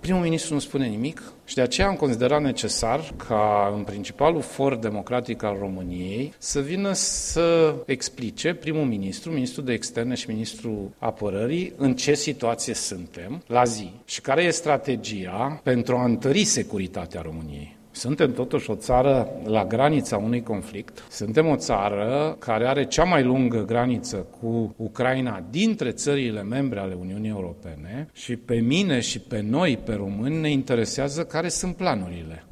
Primul ministru nu spune nimic și de aceea am considerat necesar ca în principalul for democratic al României să vină să explice primul ministru, ministrul de externe și ministrul apărării în ce situație suntem la zi și care e strategia pentru a întări securitatea României. Suntem totuși o țară la granița unui conflict. Suntem o țară care are cea mai lungă graniță cu Ucraina dintre țările membre ale Uniunii Europene și pe mine și pe noi, pe români, ne interesează care sunt planurile.